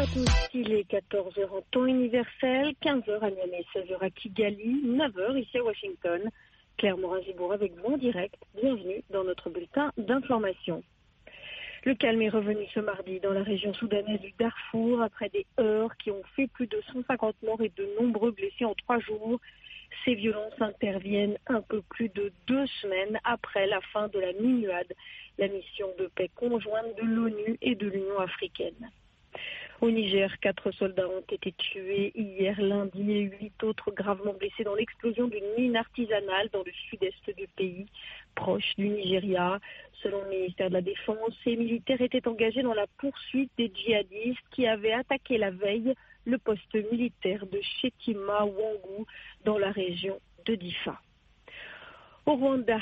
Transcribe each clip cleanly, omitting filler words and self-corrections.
à tous, il est 14 heures en temps universel, 15 heures à Niamey, 16 heures à Kigali, 9 heures ici à Washington. Claire Morin-Zibour avec vous en direct. Bienvenue dans notre bulletin d'information. Le calme est revenu ce mardi dans la région soudanaise du Darfour après des heurts qui ont fait plus de 150 morts et de nombreux blessés en 3 jours. Ces violences interviennent un peu plus de 2 semaines après la fin de la MINUAD, la mission de paix conjointe de l'ONU et de l'Union africaine. Au Niger, 4 soldats ont été tués hier lundi et 8 autres gravement blessés dans l'explosion d'une mine artisanale dans le sud-est du pays, proche du Nigeria. Selon le ministère de la Défense, ces militaires étaient engagés dans la poursuite des djihadistes qui avaient attaqué la veille le poste militaire de Shetima Wangu dans la région de Difa. Au Rwanda,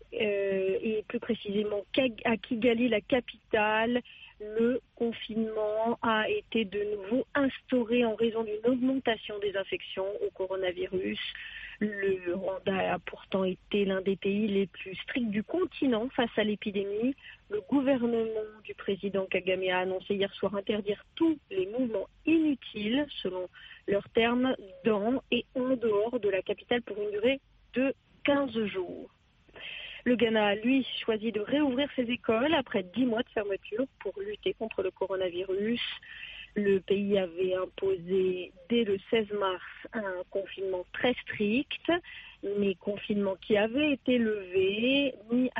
et plus précisément à Kigali, la capitale, le confinement a été de nouveau instauré en raison d'une augmentation des infections au coronavirus. Le Rwanda a pourtant été l'un des pays les plus stricts du continent face à l'épidémie. Le gouvernement du président Kagame a annoncé hier soir interdire tous les mouvements inutiles, selon leurs termes, dans et en dehors de la capitale pour une durée de 15 jours. Le Ghana a, lui, choisi de réouvrir ses écoles après 10 mois de fermeture pour lutter contre le coronavirus. Le pays avait imposé dès le 16 mars un confinement très strict, mais confinement qui avait été levé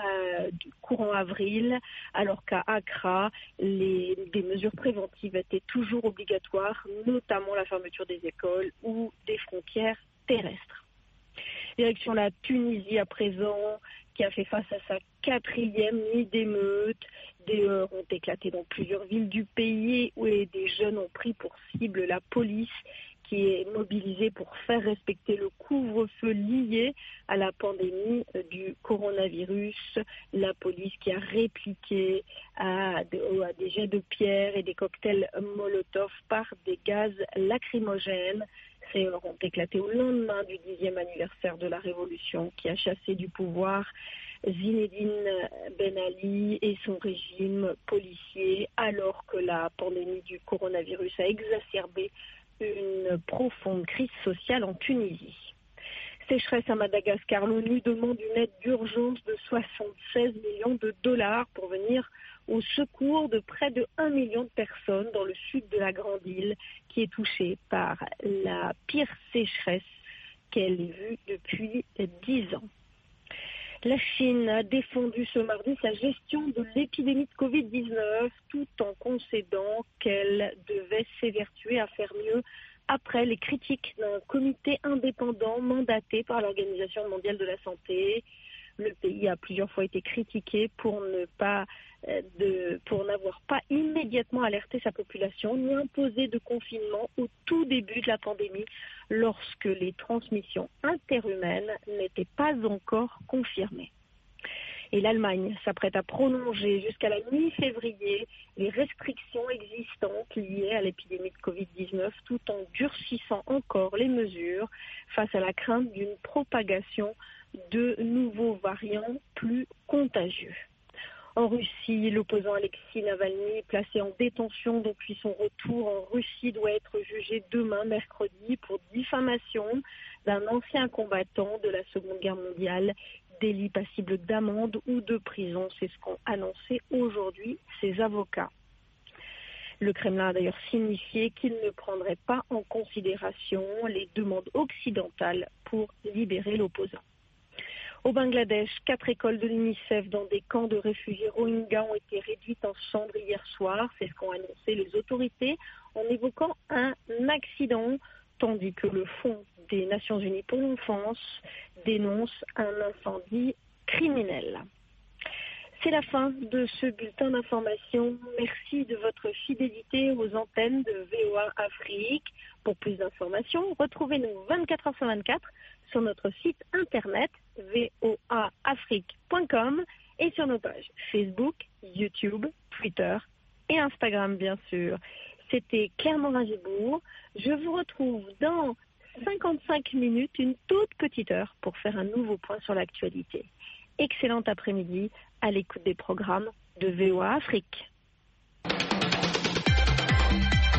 courant avril, alors qu'à Accra, des mesures préventives étaient toujours obligatoires, notamment la fermeture des écoles ou des frontières terrestres. Direction la Tunisie à présent, qui a fait face à sa 4e nuit d'émeutes. Des heurts ont éclaté dans plusieurs villes du pays où des jeunes ont pris pour cible la police qui est mobilisée pour faire respecter le couvre-feu lié à la pandémie du coronavirus. La police qui a répliqué à des jets de pierre et des cocktails Molotov par des gaz lacrymogènes. Ces heurts ont éclaté au lendemain du 10e anniversaire de la Révolution qui a chassé du pouvoir Zinedine Ben Ali et son régime policier, alors que la pandémie du coronavirus a exacerbé une profonde crise sociale en Tunisie. Sécheresse à Madagascar, l'ONU demande une aide d'urgence de 76 millions de dollars pour venir au secours de près de 1 million de personnes dans le sud de la grande île qui est touchée par la pire sécheresse qu'elle ait vue depuis 10 ans. La Chine a défendu ce mardi sa gestion de l'épidémie de Covid-19 tout en concédant qu'elle devait s'évertuer à faire mieux après les critiques d'un comité indépendant mandaté par l'Organisation mondiale de la santé. Le pays a plusieurs fois été critiqué pour n'avoir pas immédiatement alerté sa population ni imposé de confinement au tout début de la pandémie lorsque les transmissions interhumaines n'étaient pas encore confirmées. Et l'Allemagne s'apprête à prolonger jusqu'à la mi-février les restrictions existantes liées à l'épidémie de Covid-19 tout en durcissant encore les mesures face à la crainte d'une propagation de nouveaux variants plus contagieux. En Russie, l'opposant Alexis Navalny, placé en détention depuis son retour en Russie, doit être jugé demain, mercredi, pour diffamation d'un ancien combattant de la Seconde Guerre mondiale, délit passible d'amende ou de prison. C'est ce qu'ont annoncé aujourd'hui ses avocats. Le Kremlin a d'ailleurs signifié qu'il ne prendrait pas en considération les demandes occidentales pour libérer l'opposant. Au Bangladesh, 4 écoles de l'UNICEF dans des camps de réfugiés Rohingyas ont été réduites en cendres hier soir. C'est ce qu'ont annoncé les autorités en évoquant un accident, tandis que le Fonds des Nations Unies pour l'enfance dénonce un incendie criminel. C'est la fin de ce bulletin d'information. Merci de votre fidélité aux antennes de VOA Afrique. Pour plus d'informations, retrouvez-nous 24 heures sur 24 sur notre site internet voaafrique.com et sur nos pages Facebook, YouTube, Twitter et Instagram bien sûr. C'était Claire Morin-Zibour. Je vous retrouve dans 55 minutes, une toute petite heure, pour faire un nouveau point sur l'actualité. Excellent après-midi à l'écoute des programmes de VOA Afrique.